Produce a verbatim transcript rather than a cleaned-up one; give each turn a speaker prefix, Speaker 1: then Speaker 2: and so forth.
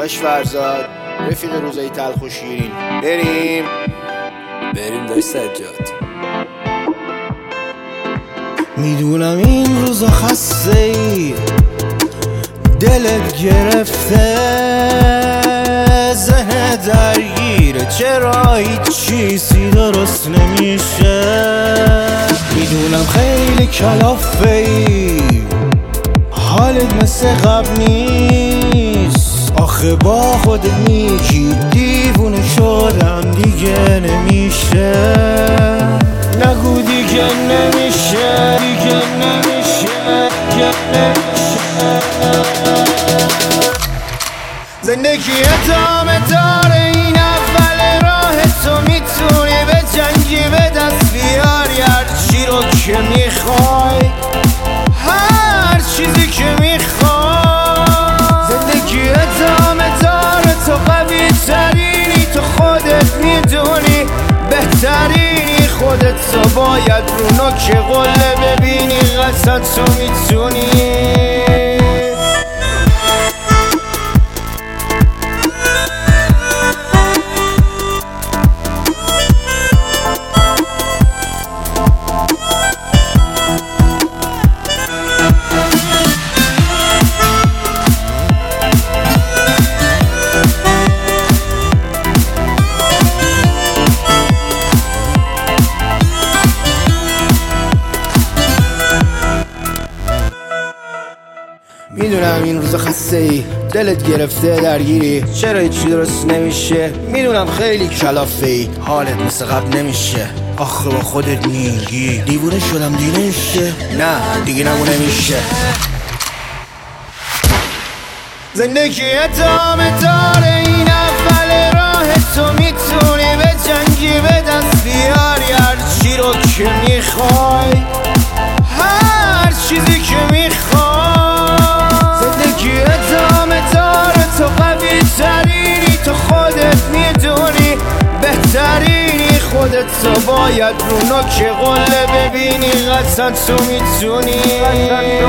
Speaker 1: آرش فرزاد، رفیق روزای تلخ و شیرین. بریم
Speaker 2: بریم داشت سجاد.
Speaker 3: میدونم این روزا خسته ای، دلت گرفته، ذهن درگیره، چرا هیچ چیزی درست نمیشه. میدونم خیلی کلافه ای، حالت مثل قبل نیست، آخه با خودت میگی دیوونه شدم دیگه نمیشه. نگو دیگه نمیشه، دیگه نمیشه، دیگه نمیشه. زندگی ادامه داره، این اول راه، تو میتونی به جنگی به دست بیاری هر چی رو که میخوای، هر چیزی که میخوای. زندگی ادامه داره، تو قوی ترینی، تو خودت میدونی بهترینی، خودت تو باید رو نوک قله ببینی قصد تو میتونی. میدونم این روزا خسته ای، دلت گرفته درگیری، چرا هیچی درست نمیشه. میدونم خیلی کلافه ای، حالت مثل قبل نمیشه، آخه با خودت میگی دیوونه شدم دیگه نمیشه. نه دیگه نمو نمیشه. زندگی ادامه داره، این اول راه، تو میتونی به جنگی به دست بیاری هر چی رو که میخوای، هر چیزی که میخوای. زندگی ادامه داره، تو قوی ترینی، تو خودت میدونی بهترینی، خودت تو باید رو نوک قله ببینی قطعا تو میتونی.